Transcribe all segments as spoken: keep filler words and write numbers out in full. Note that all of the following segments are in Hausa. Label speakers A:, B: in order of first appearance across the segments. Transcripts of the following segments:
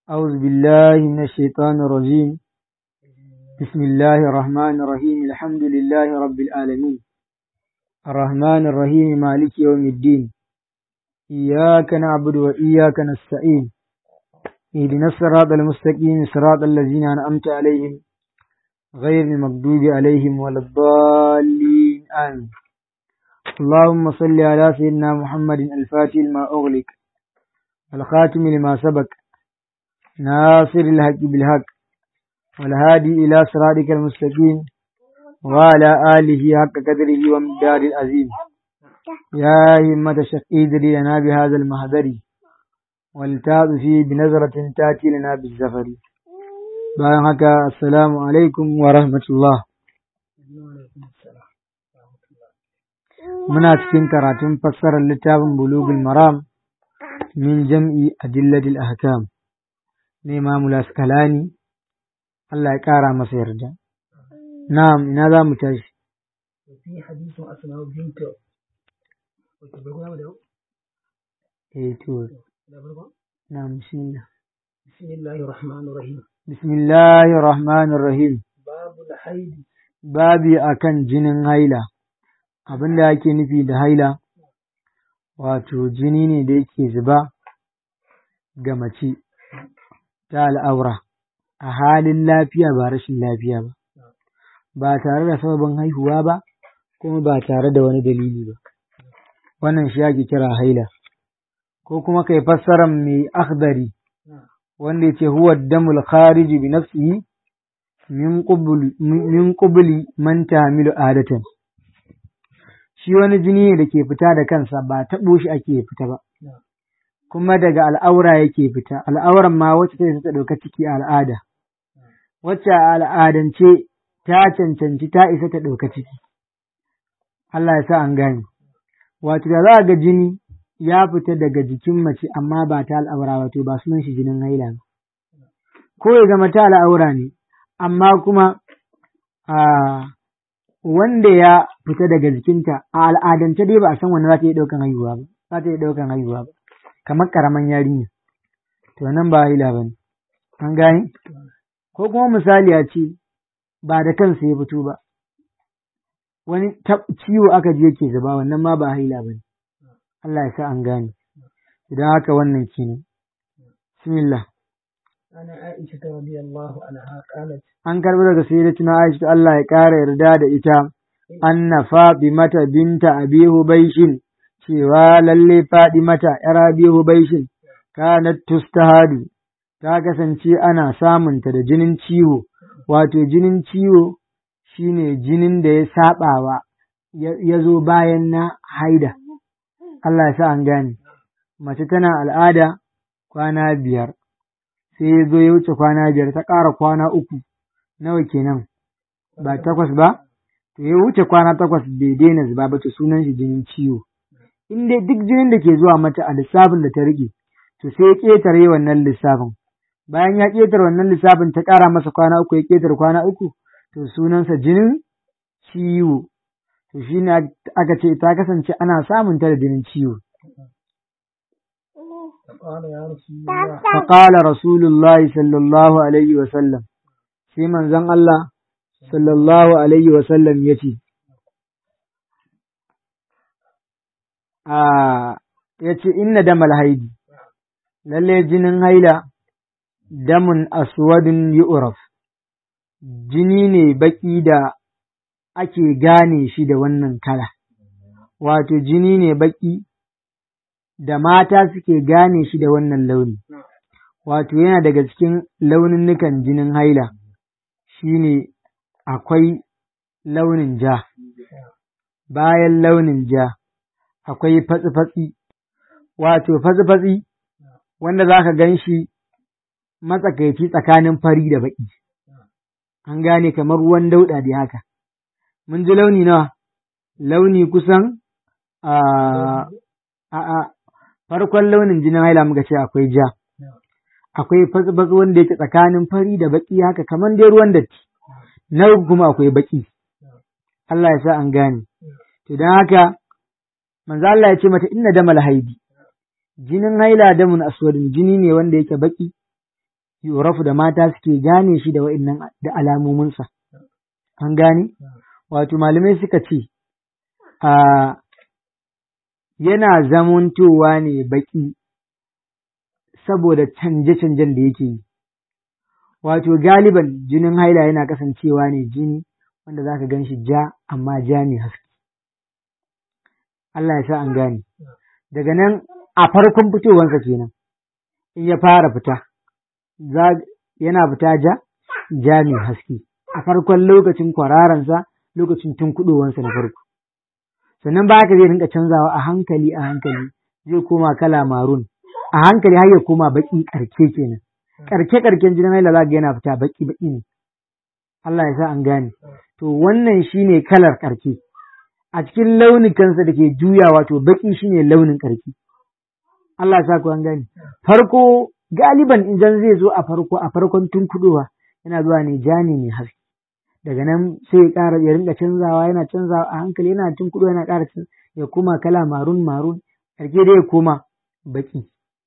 A: أعوذ بالله من الشيطان الرجيم. بسم الله الرحمن الرحيم. الحمد لله رب العالمين الرحمن الرحيم مالك يوم الدين. إياك نعبد وإياك نستعين. اهدنا الصراط المستقيم صراط الذين أنعمت عليهم غير المغضوب عليهم ولا الضالين آمين. اللهم صل على سيدنا محمد الفاتح لما أغلق الخاتم لما سبق ناصر الحق بالحق والهادي إلى صراطك المستقيم وعلى آله حق قدره ومقدار العظيم. يا همة الشقيد لنا بهذا المحضر والتاذ فيه بنظرة تأتي لنا بالزفر. bayan haka assalamu alaikum wa rahmatullah. Muna cikin karatun fassarar littafin Bulughul Maram min jam'i adillatil ahkam na Imam Al-Asqalani, Allah ya kara masa yarda. Na'am, ina za mu tashi?
B: في حديث أسماء بنت
A: eh to na'am, bismillah.
B: بسم الله الرحمن الرحيم.
A: Bismillahir Rahmanir Rahim.
B: باب الحيض.
A: Babi akan jinin haila. Abin da ake nufi da haila, wato jini ne da yake zuba ga mace ta al'aura a halin lafiya ba rashin lafiya ba, ba tare da sababin haihuwa ba, kuma ba tare da wani dalili ba. Wannan shi ake kira haila. Ko kuma kai fassaran mai akhdari wanda yake huwa damul khariji bi nafsihi min qubul min qubli man tahmilu adatan. Shi wani jini ne da ke fita da kansa, ba taɓo shi ake fita ba, kuma daga al'aura yake fita, al'auran ma wacce ta isa ta ɗauka ciki a al'ada, wacce a al'adance ta cancanci ta isa ta ɗauka ciki. Allah ya sa an gane. Wato da za a ga jini ya fita daga jikin mace amma ba ta al'aura, wato ba sunan shi jinin haila ba. Ko ya zama ta al'aura ne, amma kuma a wanda ya fita daga jikinta a al'adance dai ba a san wanda za ta yi ɗaukan haihuwa ba, za ta yi ɗaukan haihuwa ba, kamar ƙaraman yarinya, to nan ba haila ba ne, an gane? Ko kuma misali a ce ba da kansa ya fito ba, wani ciwo aka ji yake zuba, wannan ma ba haila ba ne. Allah ya sa an gane. Idan haka wannan kenan. Bismillah.
B: أنا عائشة رضي الله عنها قالت
A: An karɓi daga sayyidatuna Aisha, Allah ya ƙara yarda da ita, anna Fatimata binta Abi Hubaishin, cewa lalle Fatimata ‘yar Abi Hubaishin, kanat tustahadu, ta kasance ana samunta da jinin ciwo, wato jinin ciwo shine jinin da ya saɓawa ya zo bayan na haida. Allah ya sa an gane. Mace tana al'ada kwana biyar, sai ya zo ya wuce kwana biyar, ta ƙara kwana uku, nawa kenan? Ba takwas ba? To ya wuce kwana takwas bai daina zuba ba, to sunan shi jinin ciwo. In dai duk jinin da ke zuwa mata a lissafin da ta rike, to sai ya ƙetare wannan lissafin. Bayan ya ƙetare wannan lissafin ta ƙara masa kwana uku, ya ƙetare kwana uku, to sunansa jinin ciwo. To shi ne aka ce ta kasance ana samun ta da jinin ciwo.
B: فقال يا رسول الله
A: فقال رسول الله صلى الله عليه وسلم، sai manzon Allah sallallahu alaihi wasallam ya ce, ya ce, inna damal haidi, lalle jinin haila, damun aswadun yu'raf, jini ne baki da ake gane shi da wannan kala, wato jini ne baki da mata suke gane shi da wannan launi, wato yana daga cikin launinnukan jinin haila. Shi ne akwai launin ja, bayan launin ja akwai fatsi-fatsi, wato fatsi-fatsi wanda za ka gan shi matsakaici tsakanin fari da baƙi, an gane kamar ruwan dauɗa da haka. Mun ji launi nawa? Launi kusan a a farkon launin jinin haila muka ce akwai ja, akwai fatsi-fatsi wanda yake tsakanin fari da baƙi haka kamar dai ruwan datti, na uku kuma akwai baƙi. Allah ya sa an gane. To don haka manzo Allah ya ce mata inna damal haidi, jinin haila damun aswadin, jini ne wanda yake baƙi yorafu da mata suke gane shi da wa'innan da alamominsa. An gane? Wato malamai suka ce, a yana zamantowa ne baƙi saboda canje-canjen da yake yi. Wato galiban jinin haila yana kasancewa ne jini wanda za ka gan shi ja amma ja ne haske. Allah ya sa an gane. Daga nan a farkon fitowansa kenan, in ya fara fita, yana fita ja, ja ne haske. A farkon lokacin kwararansa, lokacin tunkuɗowansa na farko. Sannan ba haka zai rinka canzawa a hankali a hankali, zai koma kala marun, a hankali har ya koma baƙi ƙarke kenan. Ƙarke-ƙarken jinin haila za ga yana fita baƙi-baƙi ne. Allah ya sa an gane. To wannan shine kalar ƙarke. A cikin launukansa da ke juyawa to baƙi shine launin ƙarke. Allah ya sa ku an gane. Farko galiban idan zai zo a farko a farkon tunkuɗowa yana zuwa ne ja ne mai haske. Daga nan sai ya ƙara ya rinka canzawa yana canzawa a hankali yana tunkuɗo yana ƙara ya koma kala marun marun ƙarke dai ya koma baƙi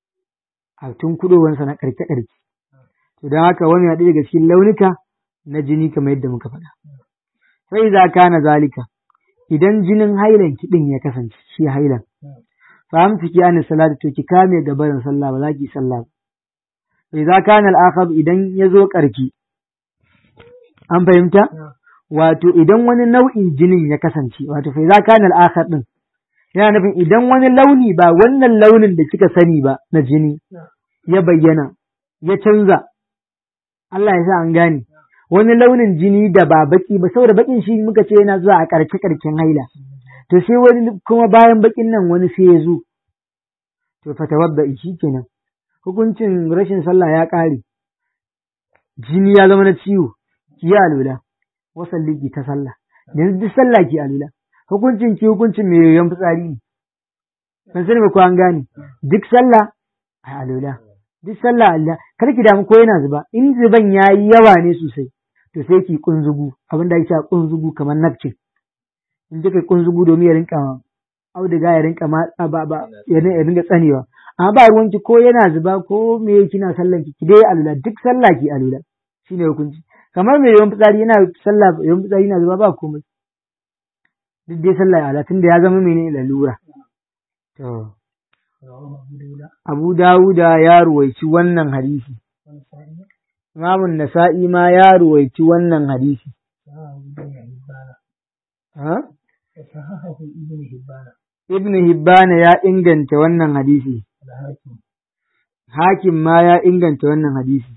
A: a tunkuɗowansa na ƙarke ƙarke. To don haka wani ya daga cikin launuka na jini kamar yadda muka faɗa. Sai za ka na zalika idan jinin hailan kiɗin ya kasance shi hailan. Fahimci ki an salatu to ki kame gabarin sallah ba za ki sallah ba. Sai za ka na al'akhar idan ya zo ƙarfi. An fahimta? Wato idan wani nau'in jinin ya kasance, wato fa za ka na al'akhar ɗin. Yana nufin idan wani launi ba wannan launin da kika sani ba na jini ya bayyana, ya canza. Allah ya sa an gane. Wani launin jini da ba baki ba, saboda bakin shi muka ce yana zuwa a ƙarke ƙarken haila. To sai wani kuma bayan bakin nan wani sai ya zo. To fatawadda shi kenan. Hukuncin rashin sallah ya ƙare. Jini ya zama na ciwo. Ki yi alula, wasalli ki ta sallah, yanzu duk sallah ki alula, hukuncin ki hukuncin mai yoyon fitsari ne, ban sani ba ko an gane, duk sallah a alula, duk sallah Allah, kar ki damu ko yana zuba, in zuban ya yi yawa ne sosai, to sai ki kunzugu, abin da ake cewa kunzugu kamar napkin, in kika kunzugu domin ya rinka auduga ya rinka ma ba ba ya rinka tsanewa, amma ba ruwanki ko yana zuba ko me kina sallan ki ki dai alula, duk sallah ki alula, shine hukunci. Kamar mai yawan fitsari yana sallah yawan fitsari yana zuba ba komai duk dai sallah ya ala tunda ya zama mene lalura. To Abu Dawuda ya ruwaici wannan hadisi, Imamun Nasa'i ma ya ruwaici wannan hadisi. Ha? Ibn Hibbana ya inganta wannan hadisi. Hakim ma ya inganta wannan hadisi.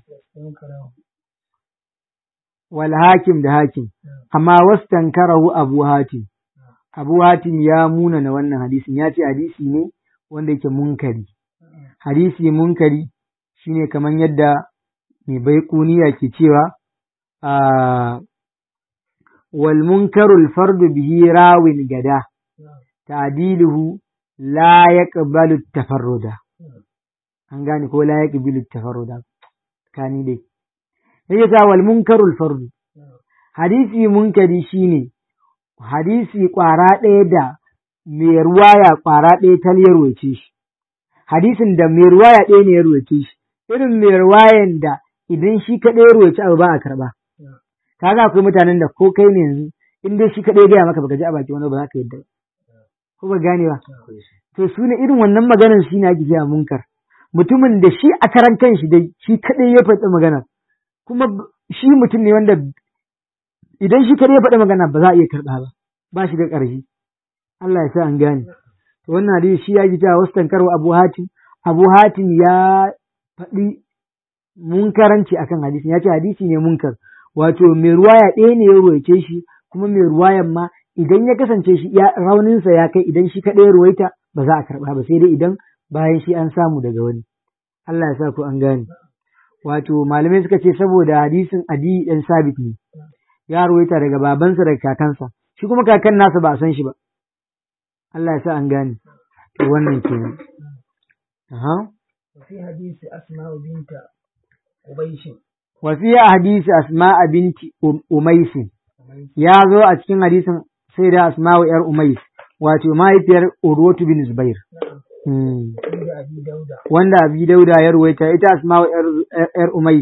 A: Wal hakim da hakim, amma wastankarahu Abu Hatim. Abu Hatim ya muna na wannan hadisin, ya ce hadisi ne wanda yake munkari. Hadisi munkari shine kamar yadda mai baiquniya ke cewa a wal munkarul fardu bihi rawin gada ta'diluhu la yaqbalu tafarruda. An gane ko la yaqbalu tafarruda kani dai yake ta wal munkarul fardu, hadisi munkari shine hadisi ƙwara ɗaya da mai ruwaya ƙwara ɗaya ta ruwaice shi, hadisin da mai ruwaya ɗaya ne ya ruwaice shi, irin mai ruwayan da idan shi kaɗai ya ruwaice abu ba a karɓa. Kaga akwai mutanen da ko kai ne yanzu in dai shi kaɗai gaya maka baka ji a baki wani ba za ka yadda ko ba gane ba. To su ne irin wannan maganar shi ne ake cewa munkar, mutumin da shi a karan kan shi dai shi kaɗai ya faɗi maganar, kuma shi mutum ne wanda idan shi kare ya faɗi magana ba za a iya karɓa ba, ba shi da ƙarfi. Allah ya sa an gane. To wannan hadisi shi ya ji cewa wasu tankarwa Abu Hatim, Abu Hatim ya faɗi munkaranci akan hadisin, ya ce hadisi ne munkar, wato mai ruwaya ɗaya ne ya ruwaice shi, kuma mai ruwayan ma idan ya kasance shi ya rauninsa ya kai idan shi kaɗai ya ruwaita ba za a karɓa ba, sai dai idan bayan shi an samu daga wani. Allah ya sa ku an gane. Wato malamai suka ce saboda hadisin Adi ɗan Sabit ne, ya ruwaita daga babansa daga kakansa, shi kuma kakan nasa ba a san shi ba. Allah ya sa an gane. To wannan kenan. Aha.
B: وفي حديث أسماء بنت أميس
A: وفي حديث أسماء بنت أميس يا ذو أتكين حديث سيدة أسماء إر أميس واتو ما يتير أروت بن زبير wanda Abi Dauda ya ruwaita ita Asma'u ‘yar Umais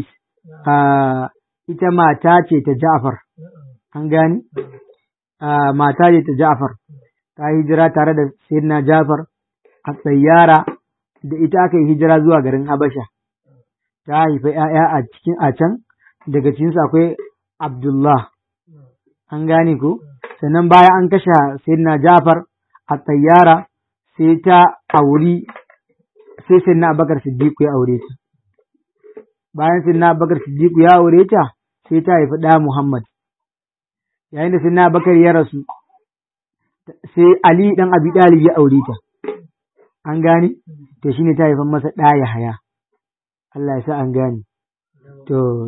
A: ita mata ce ta Ja'far, an gani? Mata ce ta Ja'far, ta hijira tare da Sayyidina Ja'far a tsayyara da ita aka yi hijira zuwa garin Habasha. Ta haifa ‘ya'ya a cikin a can, daga cikinsu akwai Abdullah, an gane ko? Sannan baya an kashe Sayyidina Ja'far a tsayyara sai ta auri, sai Sayyidina Abubakar Siddiq ya aure ta. Bayan Sayyidina Abubakar Siddiq ya aure ta, sai ta haifi ɗa Muhammad. Yayin da Sayyidina Abubakar ya rasu, sai Ali ɗan Abi Talib ya aure ta. An gane? To shine ta haifan masa ɗa Yahaya. Allah ya sa an gane. To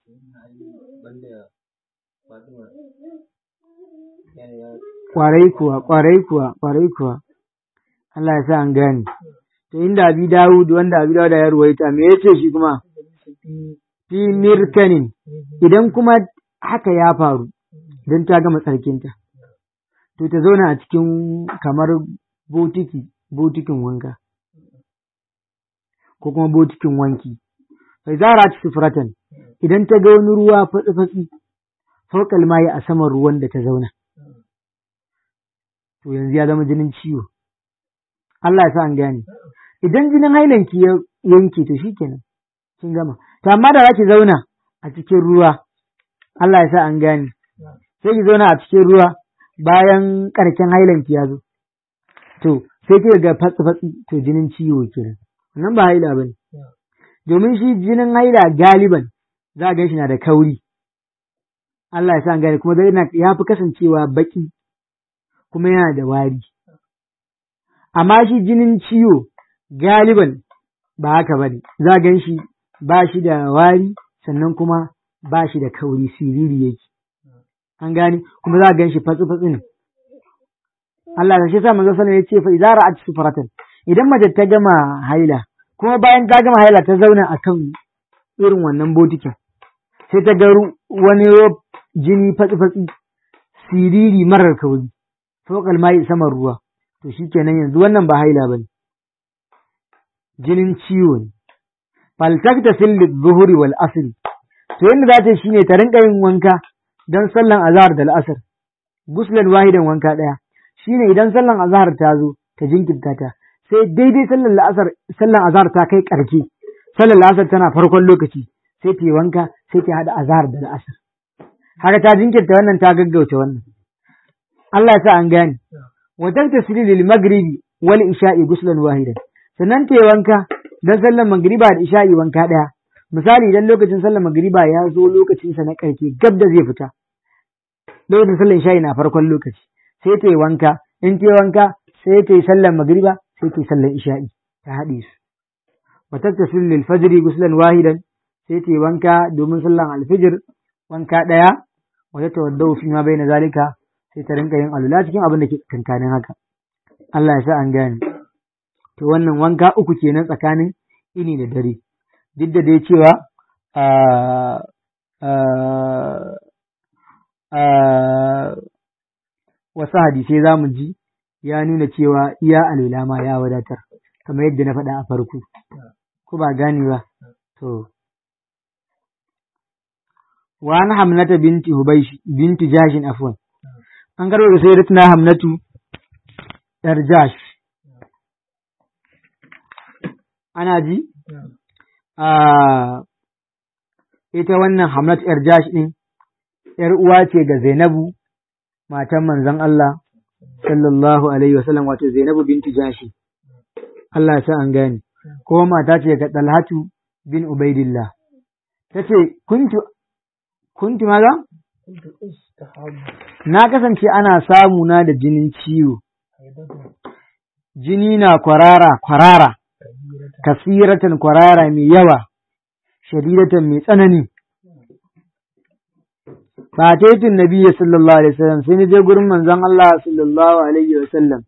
A: kwarai kuwa, kwarai kuwa, kwarai kuwa. Allah ya sa an gane. To inda Abi Dawud wanda Abi Dawud ya ruwaita me yace shi kuma? Fi mirkanin. Idan kuma haka ya faru, don ta gama tsarkinta, to ta zauna a cikin kamar botiki, botikin wanka, ko kuma botikin wanki. Bai zara ci sufuratan, idan ta ga wani ruwa fatsi-fatsi, faukal mayi a saman ruwan da ta zauna, to yanzu ya zama jinin ciwo. Allah ya sa an gane. Idan jinin hailanki ya yanke to shi kenan, kin gama. To amma da za ki zauna a cikin ruwa, Allah ya sa an gane, sai ki zauna a cikin ruwa bayan ƙarshen hailanki ya zo, to sai ki ga fatsi-fatsi, to jinin ciwo kenan. Wannan ba haila ba ne. Domin shi jinin haila galiban za a gan shi na da kauri. Allah ya sa an gane, kuma zai ya fi kasancewa baki kuma yana da wari. Amma shi jinin ciwo galiban ba haka ba ne, za a gan shi ba shi da wari sannan kuma ba shi da kauri, siriri yake. An gane, kuma za a gan shi fatsi-fatsi ne. Allah da shi sa manzo sallallahu alaihi wasallam ya ce fa idza ra'at sufratan, idan mace ta gama haila, kuma bayan ta gama haila ta zauna akan irin wannan botikin, sai ta ga wani jini fatsi-fatsi, siriri marar kauri, fokal mai saman ruwa, to shikenan yanzu wannan ba haila bane, jinin ciwo ne. Faltaktasil lidh-dhuhri wal asr, to yanda za ta shine ta rinka yin wanka don sallan azhar da al'asr, guslan wahidan wanka daya. Shine idan sallan azhar ta zo ta jinkirta ta, sai daidai sallan la'asar, sallan azhar ta kai karke, sallan la'asar tana farkon lokaci, sai ta yi wanka, sai ta hada azhar da la'asar. Haka ta jinkirta wannan, ta gaggauta wannan. Allah ya sa an gane. Wa taktasili lil maghribi wal isha'i guslan wahidan, sannan ta yi wanka dan sallan magriba da isha'i wanka daya. Misali idan lokacin sallan magriba ya zo lokacin sa na karke, gab da zai fita, lokacin sallan isha'i na farkon lokaci, sai ta yi wanka, in ta yi wanka sai ta yi sallan magriba, sai ta yi sallan isha'i, ta haɗe su. Wa tattasil lil fajri guslan wahidan, sai ta yi wanka domin sallan alfijir wanka ɗaya, wa ta tawaddau fi ma bayna zalika, sai ta rinka yin alula cikin abin da ke kankanin haka. Allah ya sa an gane. To wannan wanka uku kenan tsakanin ini da dare, duk da dai cewa wasu hadisai za mu ji ya nuna cewa iya alula ma ya wadatar, kamar yadda na faɗa a farko, ko ba gane ba. To wa an hamnata binti hubaysh binti jashin afwan, an garo da sayyidatuna hamnatu yar jash, ana ji a ita wannan hamnatu yar jash din yar uwa ce ga Zainabu matan manzon Allah sallallahu alaihi wasallam, wato Zainabu binti Jashi. Allah ya sa an gane. Ko mata ce ga Talhatu bin Ubaidillah. Tace kuntu kuntu maza? Na kasance ana samu na da jinin ciwo. Jini na kwarara kwarara. Kasiratan kwarara mai yawa. Shadidatan mai tsanani. Fataitin Nabiyyi sallallahu alaihi wasallam, sai ni je gurin manzon Allah sallallahu alaihi wasallam.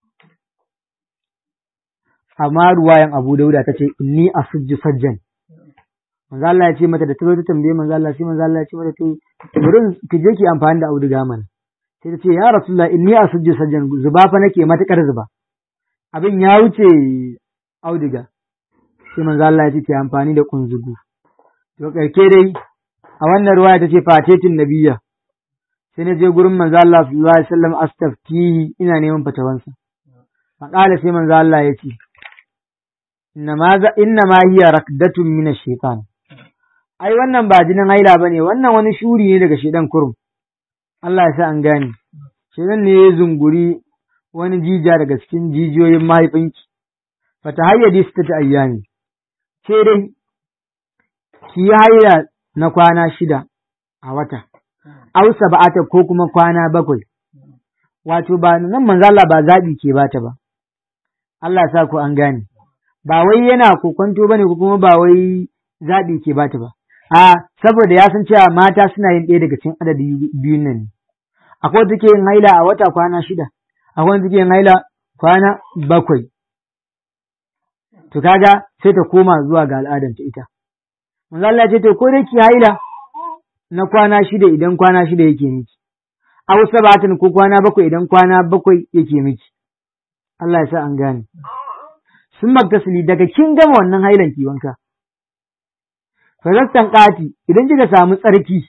A: Amma ruwayan Abu Dauda tace inni asujju sajjan. Manzon Allah ya ce mata da ta zo ta tambaye manzon Allah, sai manzon Allah ya ce mata to gurin ki je ki amfani da auduga mana. Sai ta ce ya Rasulullah inni asujju sajjan, zuba fa nake matakar zuba. Abin ya wuce auduga. Sai manzon Allah ya ce ki amfani da kunzugu. to karke dai a wannan ruwaya tace fatetin nabiyya sai na je gurin manzo Allah sallallahu alaihi wasallam astaftihi ina neman fatawansa faqala sai manzo Allah ya ce inna ma inna ma hiya rakdatun min ash-shaytan ai wannan ba jinin haila bane wannan wani shuri ne daga shedan kurum Allah ya sa an gane shedan ne ya zunguri wani jija daga cikin jijiyoyin mahaifinki fatahayyadi sita ayyami ce dai ki haila na kwana shida a wata aw sab'ata ko kuma kwana bakwai wato ba nan manzo Allah ba zabi ke bata ba Allah ya sa ku an gane ba wai yana kokonto bane ko kuma ba wai zabi ke bata ba a saboda ya san cewa mata suna yin ɗaya daga cikin adadi biyun nan akwai wanda take yin haila a wata kwana shida akwai wanda take yin haila kwana bakwai to kaga sai ta koma zuwa ga al'adanta ita manzo Allah ya ce to ko dai ki haila na kwana shida idan kwana shida yake miki aw sabatin ko kwana bakwai idan kwana bakwai yake miki Allah ya sa an gane sun magtasili daga kin gama wannan hailan ki wanka falastan qati idan kika samu tsarki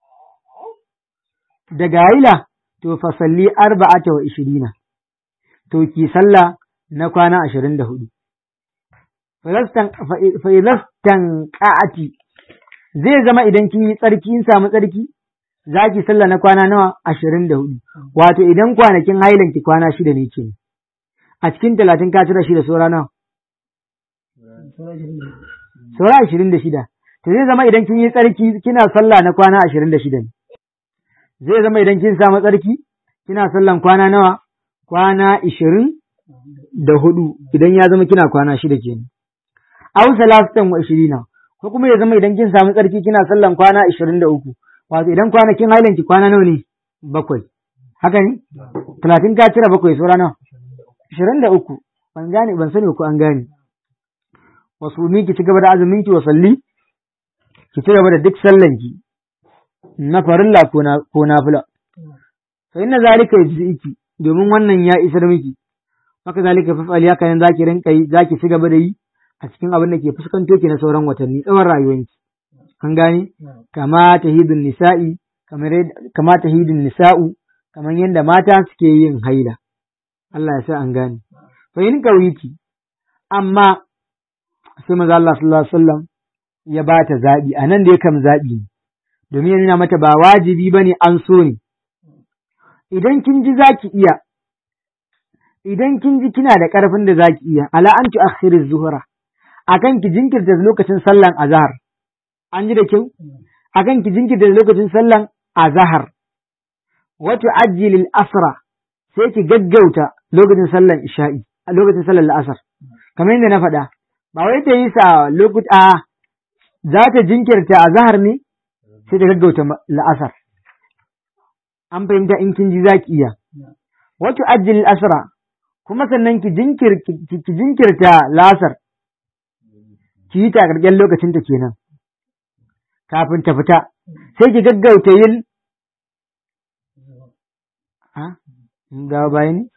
A: daga haila to fa salli arba'ata wa ishirina to ki salla na kwana ashirin da hudu falastan falastan qati zai zama idan kin yi tsarki kin samu tsarki za ki sallah na kwana nawa ashirin da hudu wato idan kwanakin hailan ki kwana shida ne ke a cikin talatin ka cire shida saura nawa saura ashirin da shida to zai zama idan kin yi tsarki kina sallah na kwana ashirin da shida ne zai zama idan kin samu tsarki kina sallan kwana nawa kwana ashirin da hudu idan ya zama kina kwana shida kenan aw salasatan wa ishirina ko kuma ya zama idan kin samu tsarki kina sallan kwana ashirin da uku wato idan kwanakin hailanki kwana nawa ne bakwai haka ne talatin ka cire bakwai saura nawa ashirin da uku ban gane ban sani ko an gane wasu mi ki ci gaba da azumin ki wa salli ki ci gaba da duk sallanki na farilla ko na ko nafila fa inna zalika yajziki domin wannan ya isar miki haka zalika fa fa'ali haka nan zaki rinka yi zaki ci gaba da yi a cikin abin da ke fuskanto ki na sauran watanni tsawon rayuwanki an gane kama tahidun nisa'i kamar kama tahidun nisa'u kamar yadda mata suke yin haila Allah ya sa an gane fa in kawiki amma sai manzo Allah sallallahu alaihi wasallam ya bata zabi anan da ya kam zabi domin ya nuna mata ba wajibi bane an so ne idan kin ji zaki iya idan kin ji kina da karfin da zaki iya ala an tu'akhkhiriz zuhra akan ki jinkirta lokacin sallan azhar an ji da kyau akan ki jinkirta lokacin sallan azhar wa tu'ajjilil asra sai ki gaggauta lokacin sallan isha'i a lokacin sallan la'asar kamar yadda na faɗa ba wai ta yi sa lokuta za ta jinkirta azhar ne sai ta gaggauta la'asar an fahimta in kin ji zaki iya wa tu'ajjilil asra kuma sannan ki jinkirta la'asar ki yi ta a ƙarƙen lokacinta kenan kafin ta fita sai ki gaggauta yin ga bayani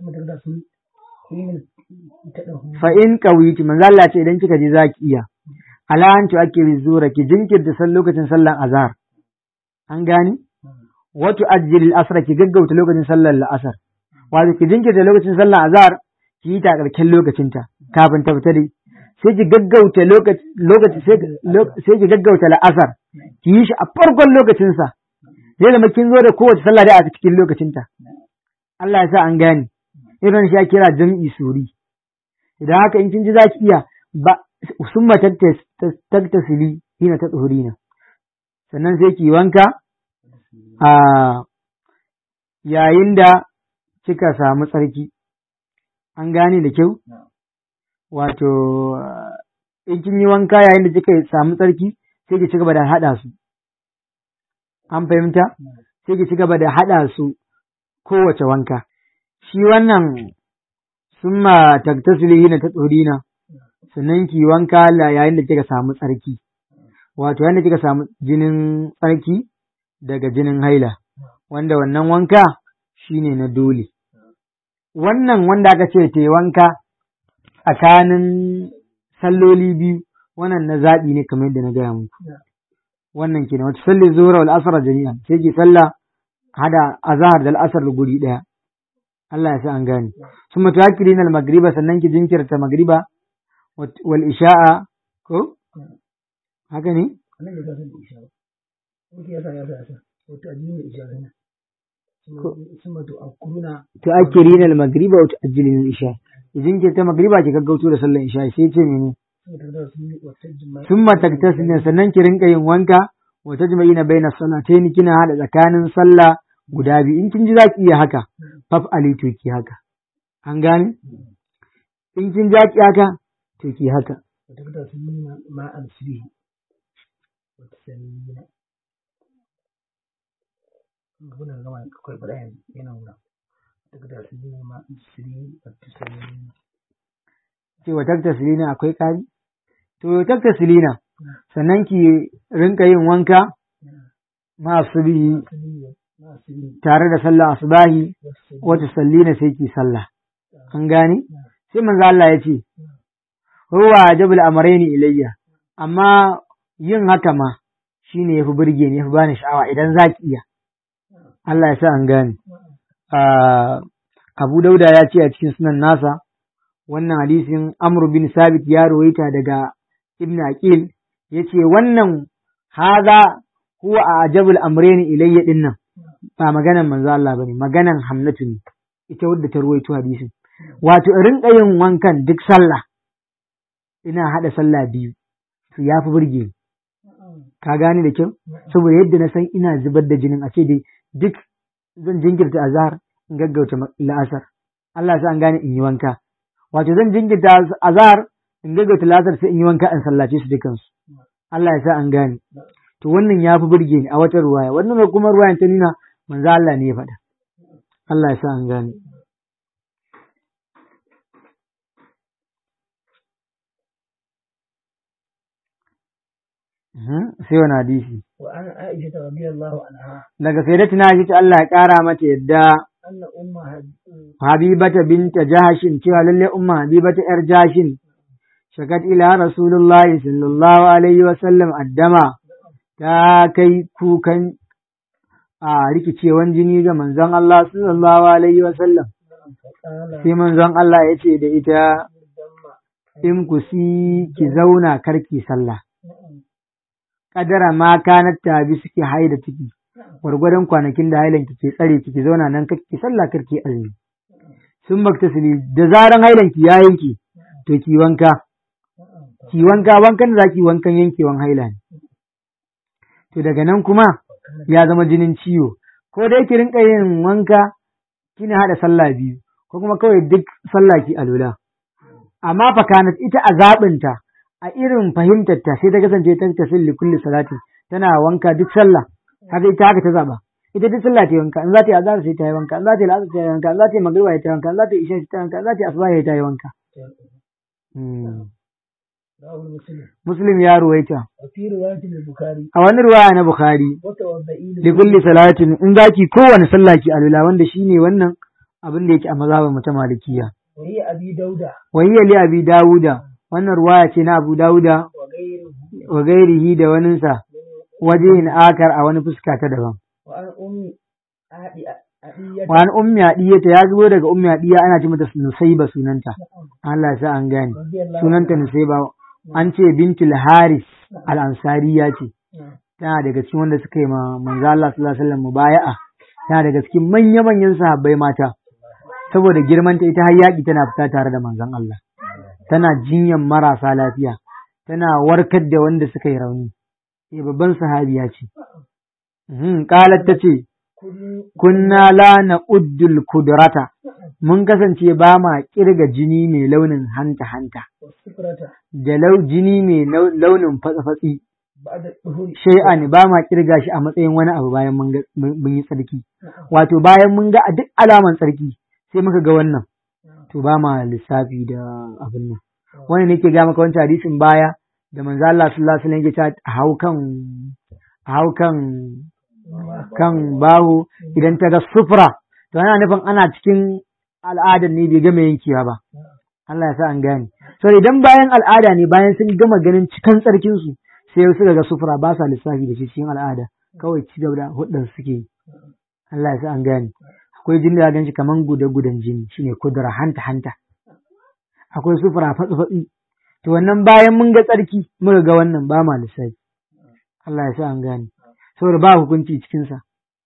A: fa in qawiti manzo Allah ce idan kika ji zaki iya alantu ake zura ki jinkirta san lokacin sallan azhar an gani wato ajjil al-asr ki gaggauta lokacin sallar al-asr wato ki jinkirta lokacin sallar azhar ki yi ta ƙarƙen lokacinta kafin ta fita dai sai ki gaggauta lokaci lokaci sai ki gaggauta la'asar ki yi shi a farkon lokacinsa zai zama kin zo da kowace sallah dai a cikin lokacinta Allah ya sa an gane irin shi kira jam'i suri idan haka in kin ji zaki iya ba summa tattasili hina ta tsuhurina sannan sai ki wanka a yayin da kika samu tsarki an gane da kyau wato in kin yi wanka yayin da kika samu tsarki sai ki ci gaba da haɗa su an fahimta sai ki ci gaba da haɗa su kowace wanka shi wannan summa taktasili hina ta tsorina sannan ki wanka yayin da kika samu tsarki wato yayin da kika samu jinin tsarki daga jinin haila wanda wannan wanka shine na dole wannan wanda aka ce ta yi wanka tsakanin salloli biyu wannan na zaɓi ne kamar yadda na gaya muku wannan kenan wata salli zuhra wal asr jami'an sai ki salla hada azhar da al-asr guri daya Allah ya sa an gane summa tuakirina al-maghriba sannan ki jinkirta maghriba wal isha'a ko haka ne
B: annan da zan isha ko ki yasa ya sa ko ta ajin isha ne summa tuakuruna
A: tuakirina al-maghriba wa tuajjilina al-isha ki jinkirta maghriba ki gaggauto da sallar isha sai ce mene summa taktasilina sannan ki rinka yin wanka wa tajma'ina baina salatayn kina hada tsakanin sallah guda biyu in kin ji zaki iya haka faf ali to ki haka an gane in kin ji ki haka to ki haka
B: ma amsiri wata sanina guna gama akwai barayan yana wura daga da sanina ma amsiri wata sanina
A: ce wa taktasilina akwai kari to taktasilina sannan ki rinka yin wanka ma asubi tare da sallah asubahi wata sallina sai ki sallah an gane sai manzo Allah ya ce huwa jabal amrayni ilayya amma yin haka ma shine yafi burge ni yafi bani sha'awa idan zaki iya Allah ya sa an gane Abu Dauda ya ce a cikin sunan nasa wannan hadisin Amr bin Sabit ya rawaita daga Ibn Aqil yace wannan haza huwa ajabul amrayni ilayya dinnan ba maganan manzo Allah bane maganan Hamnatu ne ita wadda ta ruwaito hadisin wato in rinka yin wankan duk sallah ina hada sallah biyu to yafi burge ni ka gane da kyau saboda yadda na san ina zubar da jinin a ce dai duk zan jinkirta azhar in gaggauta la'asar Allah ya sa an gane in yi wanka wato zan jinkirta azhar in gaggauta la'asar sai in yi wanka in sallace su dukansu Allah ya sa an gane to wannan ya fi burge ni a wata ruwaya wannan kuma ruwayan ta nuna manzo Allah ne ya faɗa Allah ya sa an gane sai wani hadisi
B: wa an Aisha radiyallahu anha
A: daga sayyidatina Aisha Allah ya kara mata yadda
B: anna umma
A: Habibata binta Jahashin cewa lalle umma Habibata yar Jahashin shakat ila Rasulullahi sallallahu alaihi wa sallam addama ta kai kukan a rikicewan jini ga manzon Allah sallallahu alaihi wa sallam sai manzon Allah ya ce da ita in ku si ki zauna karki sallah kadara ma kanat tabi suke haida ciki gwargwadon kwanakin da hailan ki ke tsare ki ki zauna nan kake sallah karki azumi sun maktasili da zaran hailan ki ya yanki to ki wanka ki wanka wankan da zaki wankan yankewan haila ne to daga nan kuma ya zama jinin ciwo ko dai ki rinka yin wanka kina hada sallah biyu ko kuma kawai duk sallah ki alula amma fa kanat ita a zabinta a irin fahimtar ta sai ta kasance ta tasil li kulli salati tana wanka duk sallah haka ita haka ta zaba ita duk sallah ta yi wanka in za ta yi azhar sai ta yi wanka in za ta yi asar ta yi wanka in za ta yi magriba ta yi wanka in za ta yi isha ta yi wanka in za ta yi asuba ta yi wanka Muslim ya ruwaita a wani ruwaya na Bukhari li kulli salatin in zaki kowane sallah ki alula wanda shine wannan abin da yake a mazhabin mu ta Malikiya
B: wai abi dauda
A: wai li abi dauda wannan ruwaya ce na Abu Dauda wa gairihi da waninsa wajen akar a wani fuska ta daban wa an ummi adiyata ya zuwa daga ummi adiya ana ce mata Nusaiba sunanta Allah ya sa an gane sunanta Nusaiba an ce bintul Haris al-Ansariya ce tana daga cikin wanda suka yi ma manzo Allah sallallahu alaihi wasallam mubaya'a tana daga cikin manya manyan sahabbai mata saboda girmanta ita har yaki tana fita tare da manzon Allah tana jinyan marasa lafiya tana warkar da wanda suka yi rauni eh babban sahabiya ce mhm qalat tace kunna la na'uddul kudrata mun kasance ba ma kirga jini mai launin hanta hanta da lau jini mai launin fatsi shay'an ba ma kirga shi a matsayin wani abu bayan mun yi tsarki wato bayan mun ga a duk alaman tsarki sai muka ga wannan to ba ma lissafi da abin nan wani ne ke ga maka wancan hadisin baya da manzo Allah sallallahu alaihi wasallam ya ce a hau kan a hau kan kan bahu idan ta ga sufra to ana nufin ana cikin al'adar ne bai gama yankewa ba Allah ya sa an gane so idan bayan al'ada ne bayan sun gama ganin cikan tsarkin su sai suka ga sufura ba sa lissafi da shi cikin al'ada kawai ci gaba da hudun suke yi. Allah ya sa an gane. Akwai jini da gan shi kaman guda-gudan jini shine kudura hanta hanta. Akwai sufura fatsi-fatsi. To wannan bayan mun ga tsarki muka ga wannan ba ma lissafi. Allah ya sa an gane. Saboda ba hukunci cikinsa.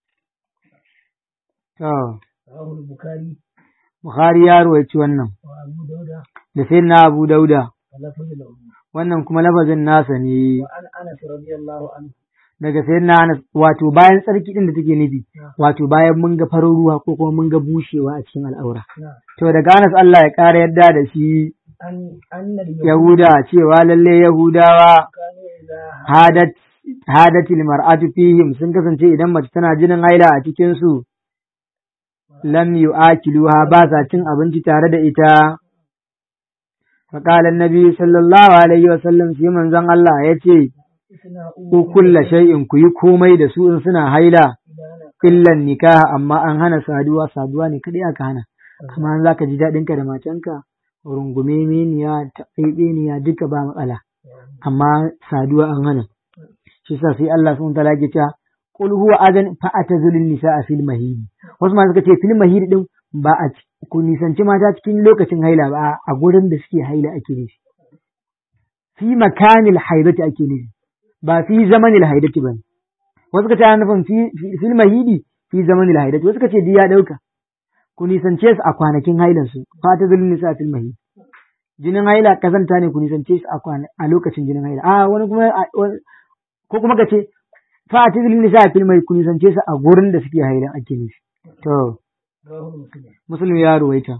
A: To. Bukhari ya ruwaici wannan. Da sai na Abu Dauda. Wannan kuma lafazin nasa ne. Daga sai na Anas wato bayan tsarki din da take nufi wato bayan mun ga farin ruwa ko kuma mun ga bushewa a cikin al'aura. To daga Anas Allah ya ƙara yadda da shi Yahuda cewa lalle Yahudawa hadat hadatil mar'atu fihim sun kasance idan mace tana jinin haila a cikin su lam yu'akiluha ba sa cin abinci tare da ita. فقال النبي صلى الله عليه وسلم في منزon Allah yace ku kulla shay'in ku yi komai da su in suna haila illan nikah amma an hana saduwa saduwa ne kadai aka hana amma an zaka ji dadin ka da matanka rungume meniya ta niya duka ba matsala amma saduwa an hana shi sa sai Allah subhanahu wa ta'ala ya ce qul huwa adan fa atazilun nisaa fil mahid wasu ma suka ce fil mahid din ba a ku nisanci mata cikin lokacin haila ba a gurin da suke haila ake nufi fi makanil haidati ake nufi ba fi zamanil haidati ba wasu ka ce ana nufin fil mahidi fi zamanil haidati wasu ka ce ya dauka ku nisance su a kwanakin hailan su fata zulun nisa fil mahidi jinin haila kazanta ne ku nisance su a a lokacin jinin haila a wani kuma ko kuma ka ce fata zulun nisa fil mahidi ku nisance su a gurin da suke haila ake nufi to Muslim ya ruwaita.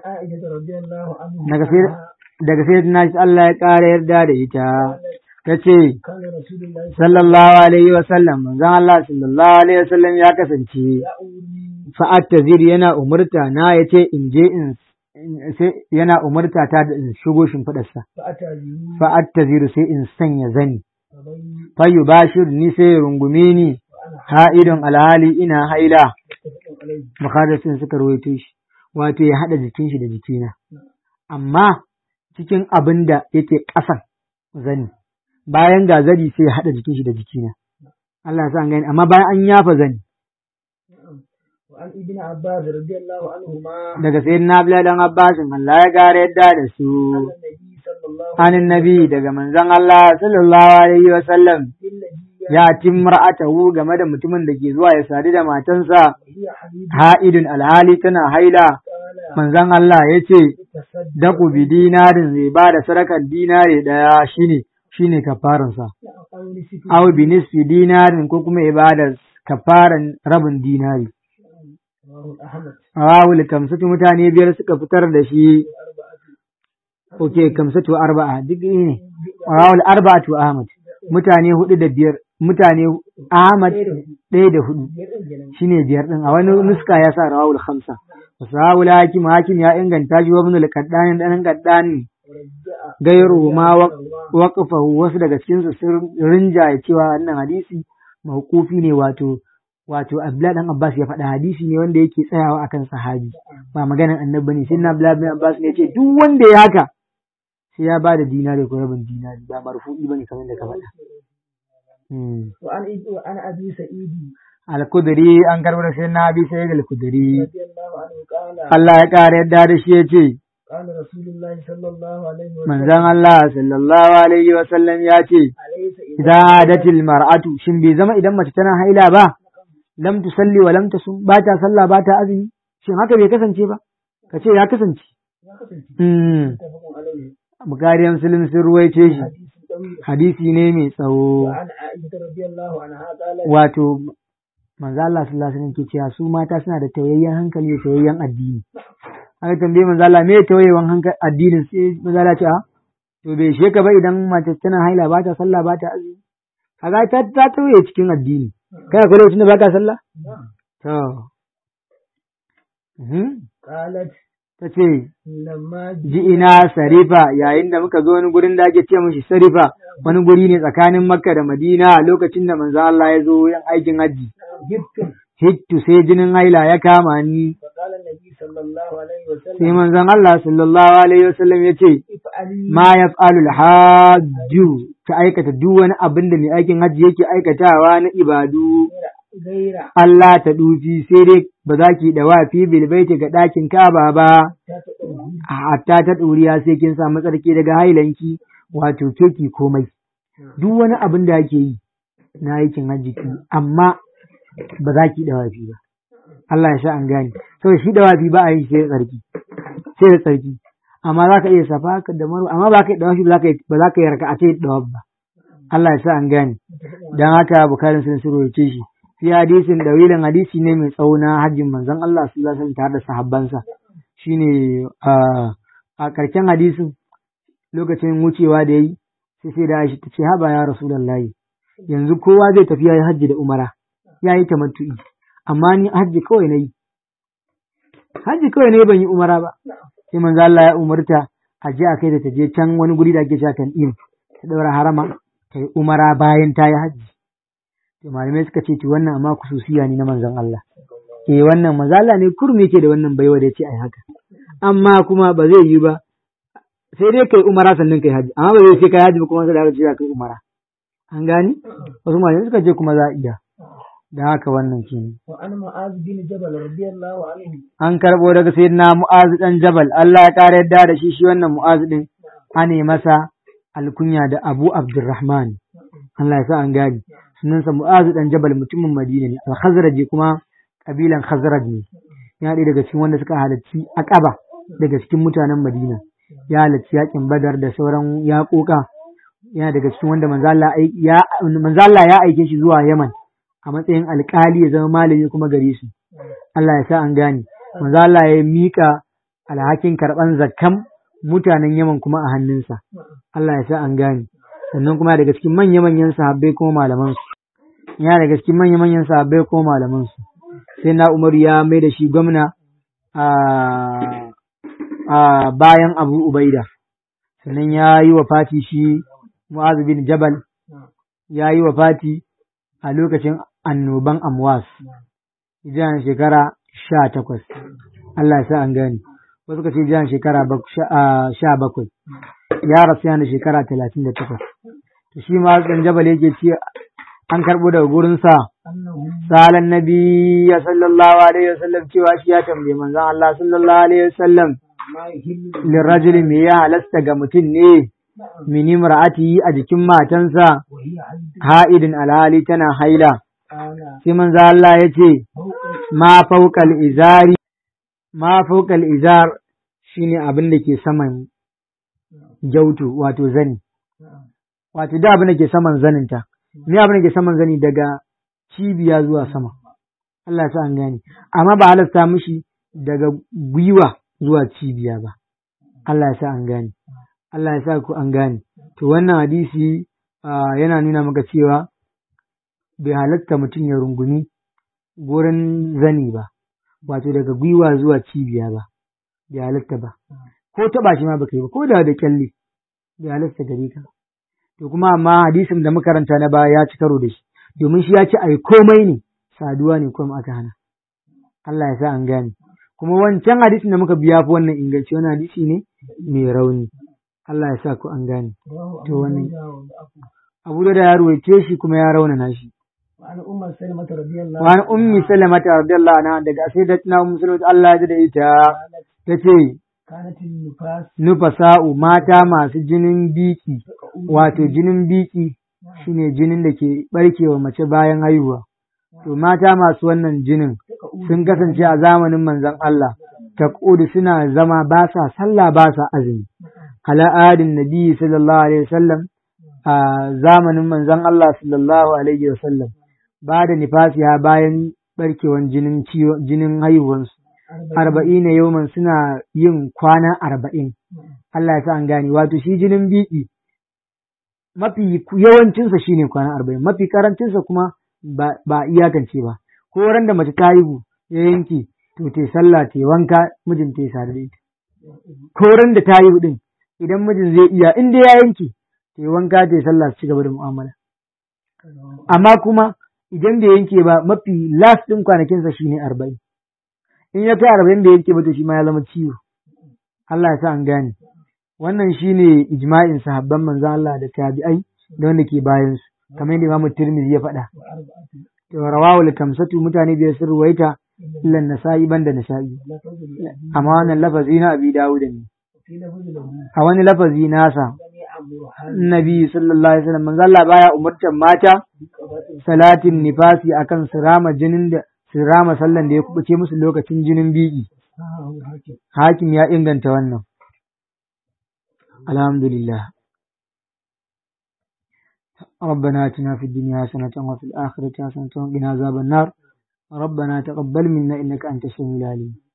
A: Daga sai na Allah ya ƙara yarda da ita. Ta ce, Sallallahu Alaihi Wasallam, manzon Allah sallallahu Alaihi Wasallam ya kasance, fa'at tazir yana umurta na ya ce in je in yana umurta ta da in shigo shimfiɗarsa. Fa'at tazir sai in sanya zani. Fayu bashir ni sai rungume ni, ha'idon alhali ina haila. Bukhari suka rawaito shi wato ya haɗa jikin shi da jikina amma cikin abin da yake ƙasan zani bayan ga zani sai ya haɗa jikin shi da jikina Allah ya sa an gani amma bayan an yafa zani daga sayyidina Abdullah dan Abbas Allah ya gare yadda da su anin nabi daga manzon Allah sallallahu alaihi wa sallam ya timra'atahu game da mutumin da ke zuwa ya sadu da matansa ha'idun alhali tana haila manzon Allah ya ce daku bi dinarin zai ba da sadakar dinari daya shine shine kafaransa aw bi nisfi dinarin ko kuma ya ba da kafaran rabin dinari Rawul kamsatu mutane biyar suka fitar da shi okay kamsatu arba'a duk ne rawul arba'atu Ahmad mutane hudu da biyar mutane Ahmad ɗaya da hudu shine biyar din a wani nuska ya sa rawul khamsa wasawul hakim hakim ya inganta shi wa ibn al-qaddani dan qaddani gairu ma waqafahu wasu daga cikin su sun rinjaye cewa wannan hadisi mawqufi ne wato wato Abdullah dan Abbas ya faɗa hadisi ne wanda yake tsayawa akan sahabi ba maganar annabi ne sai na Abdullah bin Abbas ne yace duk wanda ya haka sai ya bada dinari ko rabin dinari ba marfu'i bane kamar da ka faɗa
B: wa an wa an abi sa'idi
A: al-Khudri an karbar sai na abi sa'id al-Khudri Allah ya kare yadda da shi yace
B: qala rasulullahi sallallahu alaihi wa sallam
A: manzon Allah sallallahu alaihi wa sallam ya ce idadatil mar'atu shin bai zama idan mace tana haila ba lam tusalli wa lam tasum ba ta sallah ba ta azumi shin haka bai kasance ba kace ya kasance mm Bukhari Muslim sun ruwaice shi hadisi ne mai tsawo wato manzo Allah sallallahu alaihi wasallam ke cewa su mata suna da tawayyan hankali da tawayyan addini aka tambaye manzo Allah me tawayyan hankali addinin sai manzo Allah ce a to bai sheka ba idan mace tana haila ba ta sallah ba ta azumi kaga ta ta tawaye cikin addini kai akwai lokacin da baka sallah to mhm
B: qalat
A: tace
B: lamma
A: ji ina sarifa yayin da muka zo wani gurin da ake ce mishi sarifa wani guri ne tsakanin Makka da Madina lokacin da manzo Allah ya zo yin aikin haji hittu sai jinin haila ya kama ni
B: qala nabi sallallahu alaihi wa sallam
A: sai manzon Allah sallallahu alaihi wasallam ya ce ma yaf'alu al-hajju ta aikata duk wani abin da mai aikin hajji yake aikatawa na ibadu
B: gaira
A: Allah ta dufi sai dai ba za ki dawa fi bilbaiti ga ɗakin Ka'aba ba
B: ta ta ɗauki
A: hatta ta ɗuriya sai kin samu tsarki daga hailanki wato keki komai duk wani abin da ake yi na aikin hajji ki amma ba za ki dawa fi ba Allah ya sa an gane saboda shi dawa fi ba a yi sai da tsarki sai da tsarki amma za ka iya safa ka da marwa amma ba ka yi dawa fi ba za ka yi ba za ka yi raka'a ce dawa ba Allah ya sa an gane dan haka bukarin sun suro ce shi fi hadisin dawilin hadisi ne mai tsawo na hajjin manzon Allah sallallahu alaihi wasallam tare da sahabbansa shine a a karshen hadisin lokacin wucewa da yayi sai sai da Aisha ta ce haba ya rasulullahi yanzu kowa zai tafi yayi hajji da umara yayi tamattu'i amma ni hajji kawai nayi hajji kawai ne ban yi umara ba sai manzo Allah ya umarta a je a kai da ta je can wani guri da ake cewa Tan'im ta daura harama ta yi umara bayan ta yi hajji to malamai suka ce to wannan amma kususiya ne na manzon Allah eh wannan manzo Allah ne kurmi yake da wannan baiwa da yace ai haka amma kuma ba zai yi ba sai dai kai umara sannan kai hajji amma ba zai ce kai hajji ba kuma sai da ce kai umara an gani wasu malamai suka ce kuma za a iya da haka wannan kenan
B: wa an mu'az bin jabal radiyallahu anhu
A: an karbo daga sayyidina Mu'az dan Jabal Allah ya kare yadda da shi shi wannan Mu'az din ane masa alkunya da Abu Abdurrahman Allah ya sa an gani sunansa Mu'az dan Jabal mutumin Madina ne al-Khazraji kuma kabilan Khazraj ne ya ɗaya daga cikin wanda suka halarci Aqaba daga cikin mutanen Madina ya halarci yakin Badar da sauran yaƙoƙa yana daga cikin wanda manzo Allah ya manzo Allah ya aike shi zuwa Yaman a matsayin alƙali ya zama malami kuma gare su Allah ya sa an gane manzo Allah ya mika alhakin karban zakkan mutanen Yaman kuma a hannunsa Allah ya sa an gane sannan kuma daga cikin manya manyan sahabbai kuma malaman su ya daga cikin manya manyan sahabbai kuma malaman su sai na Umar ya mai da shi gwamna a a bayan Abu Ubaida sannan ya yi wa fati shi Mu'az bin Jabal ya yi wa fati a lokacin annoban Amwas jiyan shekara sha takwas Allah ya sa an gani wasu ka ce jiyan shekara sha bakwai ya rasu yana shekara talatin da takwas to shi ma dan Jabal yake ce an karɓo daga gurinsa salan nabi sallallahu alaihi wasallam cewa shi ya tambaye manzon Allah sallallahu alaihi wasallam lirajuli me ya halasta ga mutum ne min imra'ati a jikin matansa ha'idin alhali tana haila sai manzo Allah ya ce ma fawqal izari ma fawqal izar shine abin da ke saman jautu wato zani wato da abin da ke saman zaninta me abin da ke saman zani daga cibiya zuwa sama Allah ya sa an gane amma ba halasta mishi daga gwiwa zuwa cibiya ba Allah ya sa an gane Allah ya sa ku an gane to wannan hadisi yana nuna maka cewa bai halatta mutum ya rungumi gurin zani ba wato daga gwiwa zuwa cibiya ba bai halatta ba ko taba shi ma baka yi ba ko da da kyalle bai halatta gare ka to kuma amma hadisin da makaranta na baya ya ci karo da shi domin shi ya ce ai komai ne saduwa ne kuma aka hana Allah ya sa an gane kuma wancan hadisin da muka biya fi wannan inganci wannan hadisi ne mai rauni Allah ya sa ku an gane to wannan Abu da ya ruwaice shi kuma ya raunana shi
B: وعن أم سلمة رضي الله
A: وعن أم سلمة رضي الله عنها daga sayyidatina Ummu Salama Allah ya da ita tace
B: كانت النفاس
A: nufasa'u mata masu jinin biki wato jinin biki shine jinin da ke barkewa mace bayan haihuwa to mata masu wannan jinin sun kasance a zamanin manzon Allah taqudu suna zama ba sa sallah ba sa azumi ala adin nabi sallallahu alaihi wasallam a zamanin manzon Allah sallallahu alaihi wasallam ba da nifasiya bayan barkewan jinin ciwo jinin haihuwansu arba'in na yawman suna yin kwana arba'in Allah ya sa an gane wato shi jinin biki mafi yawancinsa shine kwana arba'in mafi karancinsa kuma ba, ba iyakance ba ko ran da mace ta haihu ya yanke to ta sallah ta wanka mijin ta sadu da ita ko ran da ta haihu din idan mijin zai iya in dai ya yanke ta wanka ta sallah su ci gaba da mu'amala amma kuma idan bai yanke ba mafi last ɗin kwanakinsa shi ne arba'in in ya kai arba'in bai yanke ba to shi ma ya zama ciwo Allah ya sa an gane wannan shi ne ijma'in sahabban manzan Allah da tabi'ai da wanda ke bayan su kamar yadda Imam Tirmidhi ya faɗa
B: وأربعة
A: to rawahu al-kamsatu mutane biyar sun ruwaita illa nasa'i banda nasa'i
B: لفظ لأبي
A: amma wannan lafazi na Abi Dawud ne
B: وفي لفظ له
A: a wani lafazi nasa
B: لم يأمرها
A: Nabi sallallahu alaihi wasallam manzo Allah baya umurtar mata
B: بقضاء
A: salatin nifasi akan su rama jinin da su rama sallan da ya kubuce musu lokacin jinin biki
B: صححه الحاكم.
A: hakim ya inganta wannan alhamdulillah ربنا آتنا في الدنيا حسنة وفي الآخرة حسنة وقنا عذاب النار ربنا تقبل منا إنك أنت السميع العليم